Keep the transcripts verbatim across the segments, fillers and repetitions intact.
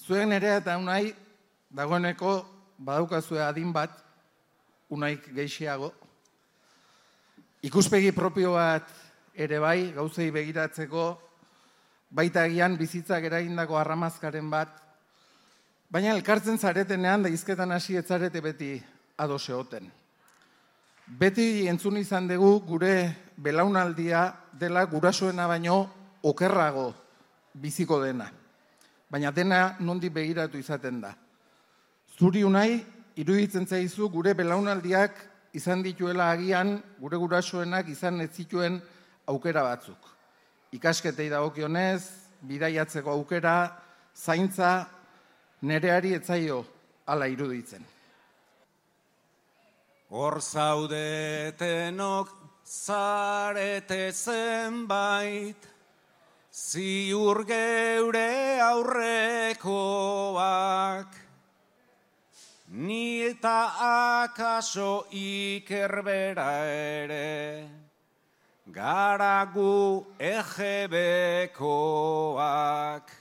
Zuen Nerea eta Unai, dagoeneko badaukazue adin bat, Unaik geixiago. Ikuspegi propio bat ere bai, gauzei begiratzeko, baita egian bizitzak eragindako arramazkaren bat, baina elkartzen zaretenean da hizketan hasi etzarete beti ados egoten. Beti entzun izan dugu gure belaunaldia dela gurasoena baino okerrago biziko dena. Baina dena nondik begiratu izaten da. Zuri Unai, iruditzen zaizu gure belaunaldiak izan dituela agian gure gurasoenak izan ez zituen aukera batzuk. Ikasketei dagokionez, bidaiatzeko aukera, zaintza, Nereari etzaio hala iruditzen. Hor zaudetenok zarete zenbait, ziur geure aurrekoak, ni eta akaso ikerbera ere, gara gu egebekoak.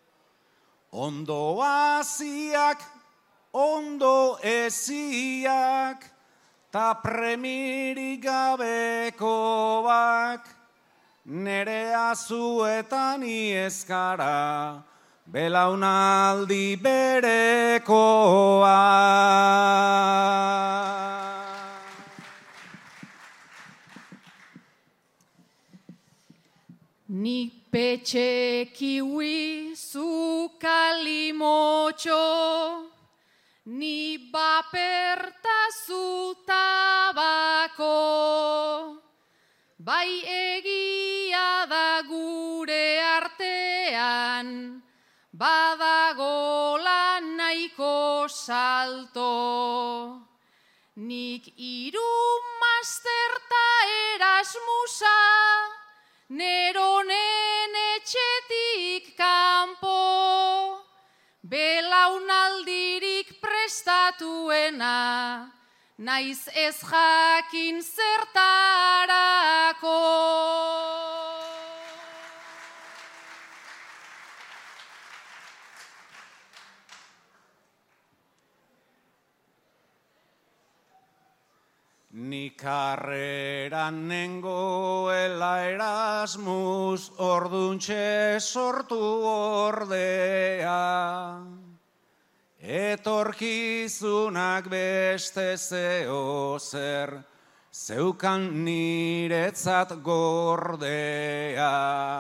Ondo aziak, ondo eziak, ta premirik gabekoak, Nerea zuetan iezkara, belaunaldi berekoa. Ni petxe kiwi zuka limotxo, ni baperta zu tabako, bai egia da gure artean, badagola nahiko salto. Nik hiru masterta Erasmusa, Neronen etxetik kanpo, belaunaldirik prestatuena, naiz ez jakin zertarako. Ni karreran nengoela Erasmus, orduntxe sortu ordea. Etorkizunak beste zeo zer, zeukan niretzat gordea.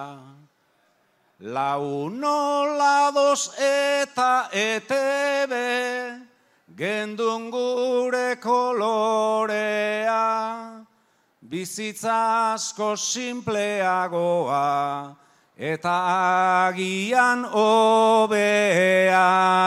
Lau nolados eta E T B, gendun gure kolorea, bizitza asko simpleagoa, eta agian hobea.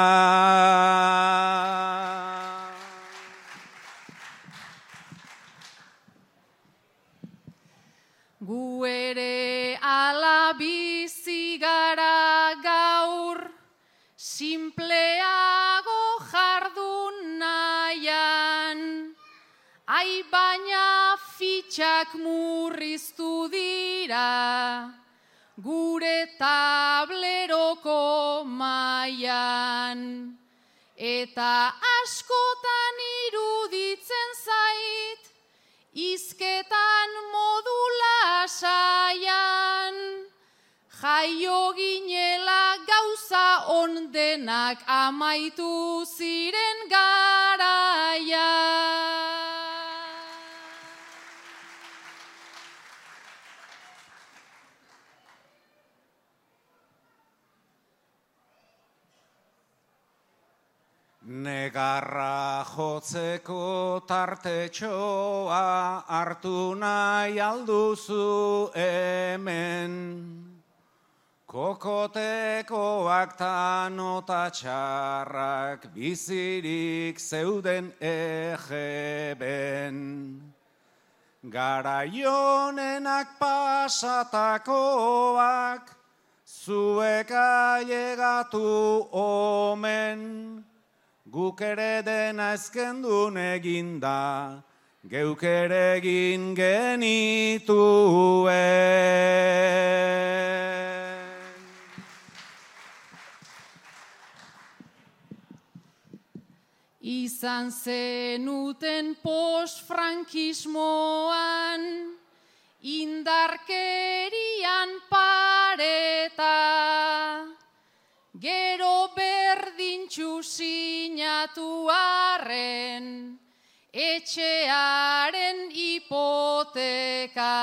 Gu ere ala bizi gara gaur, simpleago jardun nahian, ai baina fitxak murriztu dira, gure tableroko mailan. Eta askotan iruditzen zait, hizketan modula saian, jaio ginela gauza ondenak amaitu ziren garaia. Negarra jotzeko tartetxoa hartu nahi alduzu hemen. Kokotekoak ta nota txarrak bizirik zeuden egeben. Garaionenak pasatakoak zuek ailegatu omen. Guk ere dena ezkendun eginda, geuk ere egin genituen. izan zenuten post-frankismoan, indarkerian pareta, gero berdintxu sinatu arren, etxearen hipoteka.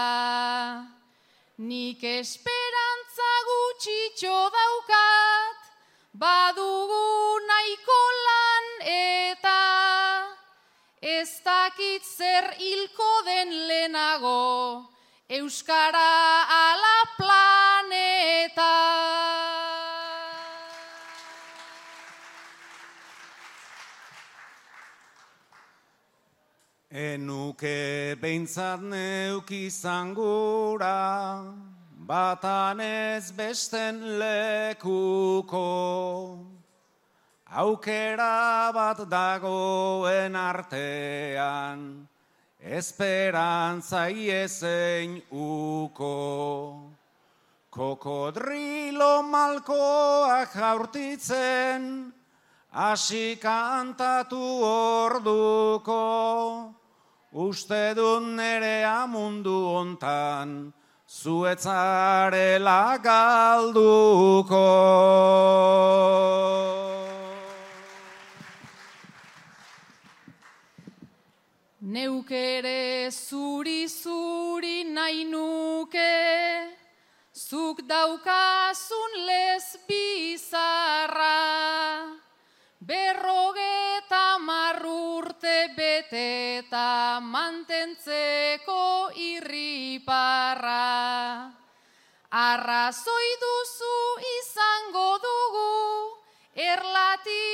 Nik esperantza gutxitxo daukat, badugu nahiko lan eta ez dakit zer hilko den lehenago, euskara ala planeta. Enuke behintzat neuk izan gura, batan ez besten lekuko. Aukera bat dagoen artean, esperantza iezein uko. Kokodrilo malkoak jaurtitzen, hasi kantatu orduko. Uste dut nerea mundu hontan, zuetzarela galduko. Neuk ere zuri-zuri nahi nuke, zuk daukazun lez bizarra, berrogeta marrurte beteta mantentzeko irriparra. Arrazoi duzu izango dugu, erlati